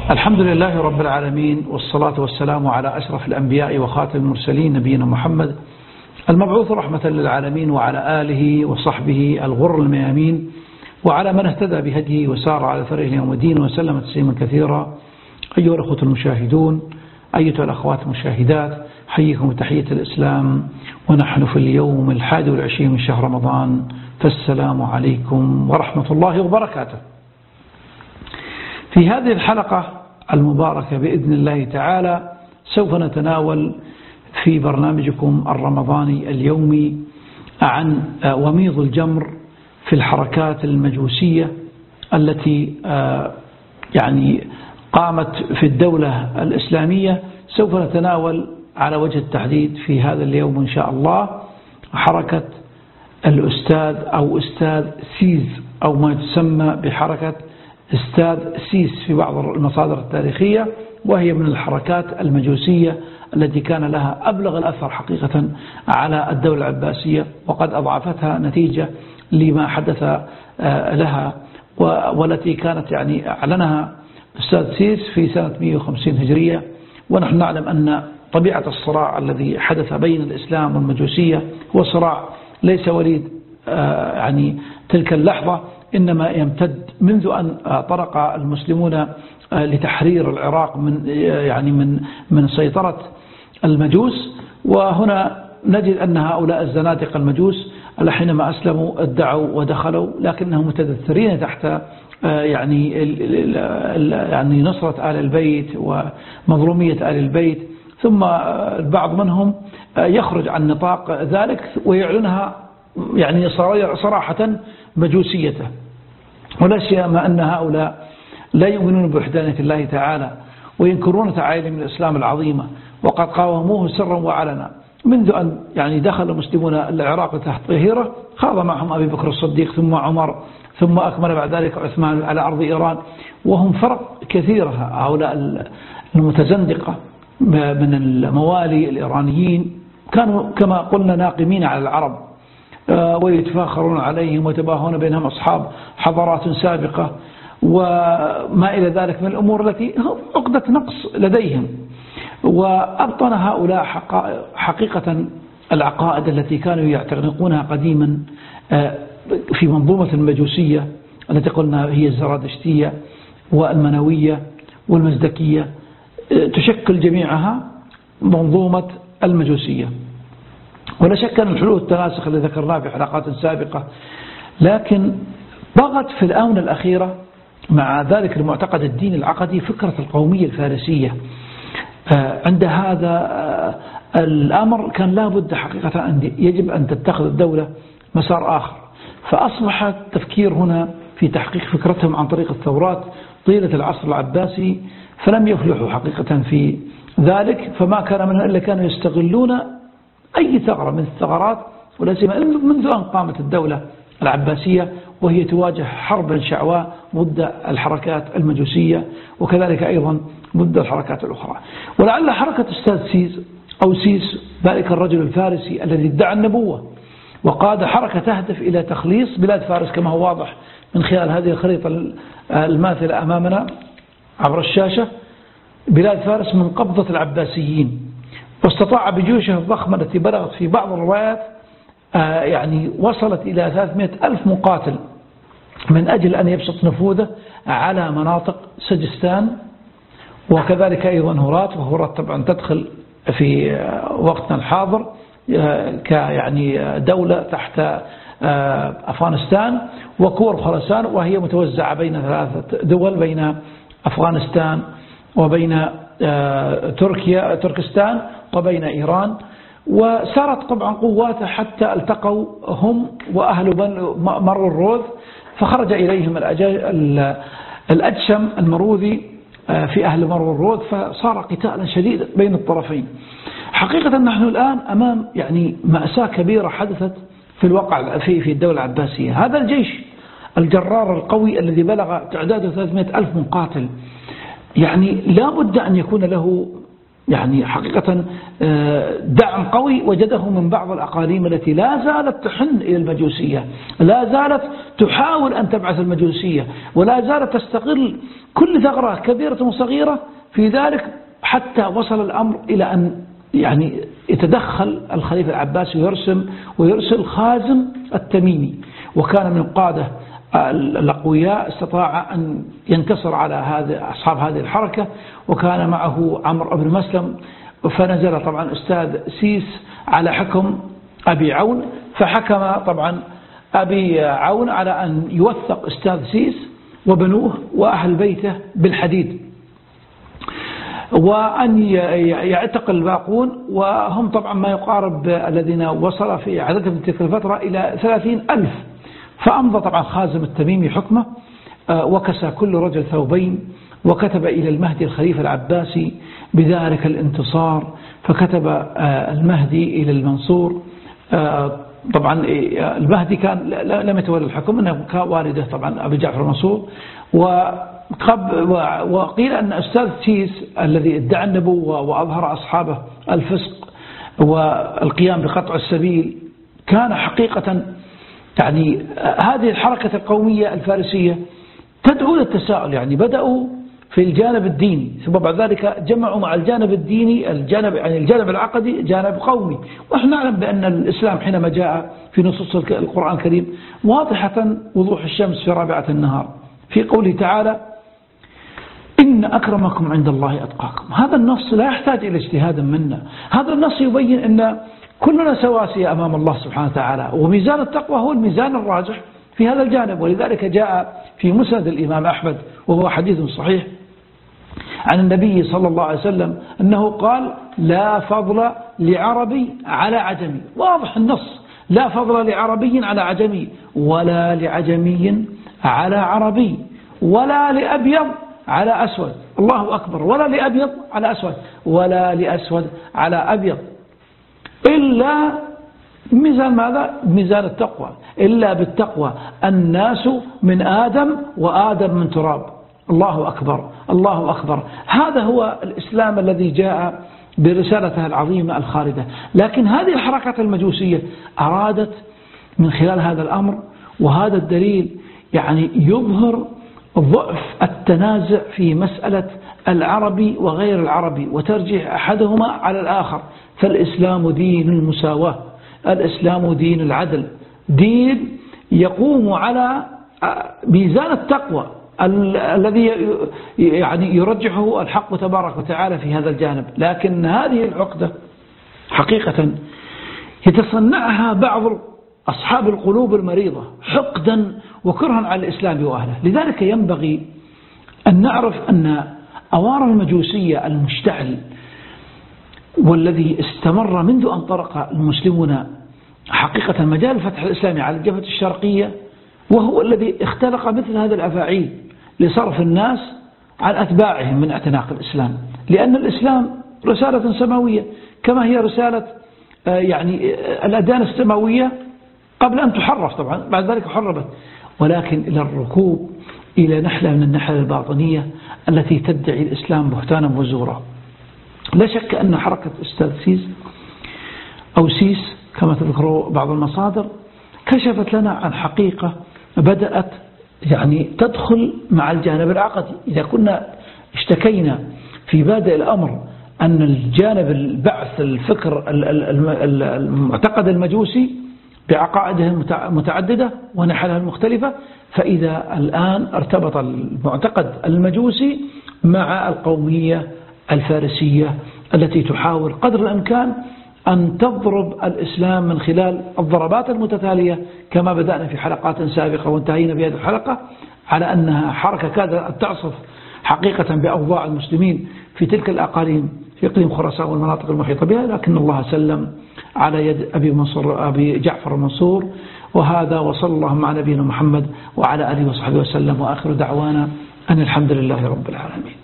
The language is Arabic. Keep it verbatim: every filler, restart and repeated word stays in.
الحمد لله رب العالمين، والصلاة والسلام على أشرف الأنبياء وخاتم المرسلين نبينا محمد المبعوث رحمة للعالمين، وعلى آله وصحبه الغر الميامين، وعلى من اهتدى بهديه وسار على ثريه يوم الدين وسلم تسليما كثيرا. أيها الأخوة المشاهدون، أيها الأخوات المشاهدات، حييكم بتحية الإسلام، ونحن في اليوم الحادي والعشرين من شهر رمضان، فالسلام عليكم ورحمة الله وبركاته. في هذه الحلقة المباركة بإذن الله تعالى سوف نتناول في برنامجكم الرمضاني اليومي عن وميض الجمر في الحركات المجوسية التي يعني قامت في الدولة الإسلامية. سوف نتناول على وجه التحديد في هذا اليوم إن شاء الله حركة الأستاذ أو أستاذ سيس، أو ما تسمى بحركة أستاذ سيس في بعض المصادر التاريخية، وهي من الحركات المجوسية التي كان لها أبلغ الأثر حقيقة على الدولة العباسية، وقد أضعفتها نتيجة لما حدث لها، والتي كانت يعني أعلنها أستاذ سيس في سنة مئة وخمسين هجرية. ونحن نعلم أن طبيعة الصراع الذي حدث بين الإسلام والمجوسية هو صراع ليس وليد يعني تلك اللحظة، إنما يمتد منذ أن طرق المسلمون لتحرير العراق من يعني من من سيطرة المجوس. وهنا نجد أن هؤلاء الزنادقة المجوس حينما أسلموا ادعوا ودخلوا، لكنهم متدثرين تحت يعني يعني نصرة آل البيت ومظلومية آل البيت، ثم البعض منهم يخرج عن نطاق ذلك ويعلنها يعني صراحة مجوسيته، ولا سيما أن هؤلاء لا يؤمنون بوحدانية الله تعالى وينكرون تعاليم الإسلام العظيمة، وقد قاوموه سرا وعلنا منذ أن يعني دخل المسلمون العراق تحت ظهيره. خاض معهم أبي بكر الصديق ثم عمر ثم أكمل بعد ذلك عثمان على أرض إيران، وهم فرق كثيرة هؤلاء المتزندقة من الموالي الإيرانيين، كانوا كما قلنا ناقمين على العرب ويتفاخرون عليهم ويتباهون بينهم أصحاب حضارات سابقة وما إلى ذلك من الأمور التي عقدة نقص لديهم. وأبطن هؤلاء حقيقة العقائد التي كانوا يعتنقونها قديما في منظومة المجوسية التي قلنا هي الزرادشتية والمنوية والمزدكية، تشكل جميعها منظومة المجوسية. ولا شك أن الحلول التناسخ الذي ذكرناه في حلقات سابقة، لكن ضغط في الآونة الأخيرة مع ذلك المعتقد الديني العقدي فكرة القومية الفارسية. عند هذا الأمر كان لابد حقيقة أن يجب أن تتخذ الدولة مسار آخر، فأصبح التفكير هنا في تحقيق فكرتهم عن طريق الثورات طيلة العصر العباسي، فلم يفلحوا حقيقة في ذلك. فما كان منها إلا كانوا يستغلون أي ثغرة من الثغرات، ولا سيما منذ أن قامت الدولة العباسية وهي تواجه حربا شعواء ضد الحركات المجوسية، وكذلك أيضا ضد الحركات الأخرى. ولعل حركة أستاذ سيس أو سيس ذلك الرجل الفارسي الذي ادعى النبوة وقاد حركة تهدف إلى تخليص بلاد فارس، كما هو واضح من خلال هذه الخريطة الماثلة أمامنا عبر الشاشة، بلاد فارس من قبضة العباسيين، واستطاع بجيوشه الضخمة التي بلغت في بعض الروايات يعني وصلت إلى ثلاثمئة ألف مقاتل من أجل أن يبسط نفوذه على مناطق سجستان وكذلك أيضا هرات. وهرات طبعا تدخل في وقتنا الحاضر كيعني دولة تحت أفغانستان، وكور خراسان، وهي متوزعة بين ثلاثة دول، بين أفغانستان وبين تركيا تركستان وبين إيران. وسارت طبعا قواته حتى التقوا هم وأهل مر الروذ، فخرج إليهم الأجشم المروذي في أهل مر الروذ، فصار قتالا شديدا بين الطرفين. حقيقة نحن الآن أمام يعني مأساة كبيرة حدثت في الواقع في في الدولة العباسية. هذا الجيش الجرار القوي الذي بلغ تعداده ثلاثمئة ألف مقاتل، يعني لا بد أن يكون له يعني حقيقة دعم قوي وجده من بعض الأقاليم التي لا زالت تحن إلى المجوسية، لا زالت تحاول أن تبعث المجوسية، ولا زالت تستغل كل ثغرة كبيرة وصغيرة في ذلك، حتى وصل الأمر إلى أن يعني يتدخل الخليفة العباسي ويرسم ويرسل خازم التميمي، وكان من القادة الأقوياء، استطاع أن ينتصر على هذا أصحاب هذه الحركة، وكان معه عمرو بن مسلم. فنزل طبعا أستاذ سيس على حكم أبي عون، فحكم طبعا أبي عون على أن يوثق أستاذ سيس وبنوه وأهل بيته بالحديد، وأن يعتقل الباقون، وهم طبعا ما يقارب الذين وصل في عددهم تلك الفترة إلى ثلاثين ألف. فأمضى طبعا خازم التميمي حكمه، وكسى كل رجل ثوبين، وكتب إلى المهدي الخليفة العباسي بذلك الانتصار. فكتب المهدي إلى المنصور، طبعا المهدي كان لم يتولى الحكم، إنه كان والده طبعا أبي جعفر المنصور، وقيل أن أستاذ سيس الذي ادعى النبوة وأظهر أصحابه الفسق والقيام بقطع السبيل كان حقيقة يعني هذه الحركة القومية الفارسية تدعو للتساؤل. يعني بدأوا في الجانب الديني، ثم بعد ذلك جمعوا مع الجانب الديني الجانب يعني الجانب العقدي جانب قومي. ونحن نعلم بأن الإسلام حينما جاء في نصوص القرآن الكريم واضحة وضوح الشمس في رابعة النهار، في قوله تعالى إن أكرمكم عند الله أتقاكم. هذا النص لا يحتاج إلى اجتهاد منا، هذا النص يبين أن كلنا سواسية أمام الله سبحانه وتعالى، وميزان التقوى هو الميزان الراجح في هذا الجانب. ولذلك جاء في مسند الإمام أحمد وهو حديث صحيح عن النبي صلى الله عليه وسلم أنه قال لا فضل لعربي على عجمي. واضح النص، لا فضل لعربي على عجمي، ولا لعجمي على عربي، ولا لأبيض على أسود. الله أكبر، ولا لأبيض على أسود، ولا لأسود على أبيض، إلا ميزان ماذا؟ ميزان التقوى. إلا بالتقوى الناس من آدم وآدم من تراب. الله أكبر، الله أكبر. هذا هو الإسلام الذي جاء برسالته العظيمة الخالدة. لكن هذه الحركات المجوسية أرادت من خلال هذا الأمر، وهذا الدليل يعني يظهر ضعف التنازع في مسألة العربي وغير العربي وترجيح أحدهما على الآخر. فالإسلام دين المساواة، الإسلام دين العدل، دين يقوم على ميزان التقوى الذي يعني يرجحه الحق تبارك وتعالى في هذا الجانب. لكن هذه العقدة حقيقة يتصنعها بعض أصحاب القلوب المريضة حقدا وكرها على الإسلام وأهله. لذلك ينبغي أن نعرف أن أوار المجوسية المشتعل والذي استمر منذ أن طرق المسلمون حقيقة مجال الفتح الإسلامي على الجبهة الشرقية، وهو الذي اختلق مثل هذه الأفاعيل لصرف الناس عن أتباعهم من اعتناق الإسلام. لأن الإسلام رسالة سماوية كما هي رسالة يعني الأديان السماوية قبل أن تحرف، طبعا بعد ذلك حربت، ولكن إلى الركوب إلى نحلة من النحل الباطنية التي تدعي الإسلام بهتانا وزورا. لا شك أن حركة أستاذ سيس أو سيس كما تذكروا بعض المصادر كشفت لنا عن حقيقة بدأت يعني تدخل مع الجانب العقدي. إذا كنا اشتكينا في بادئ الأمر أن الجانب البعث الفكر المعتقد المجوسي بعقائده المتعددة ونحلها المختلفة، فإذا الآن ارتبط المعتقد المجوسي مع القومية الفارسية التي تحاول قدر الإمكان أن تضرب الإسلام من خلال الضربات المتتالية كما بدأنا في حلقات سابقة وانتهينا بهذه الحلقة على أنها حركة كادت أن تعصف حقيقة بأوضاع المسلمين في تلك الأقاليم في إقليم خراسان والمناطق المحيطة بها، لكن الله سلم على يد أبي, منصور أبي جعفر المنصور. وهذا وصلى الله على نبينا محمد وعلى آله وصحبه وسلم، وآخر دعوانا أن الحمد لله رب العالمين.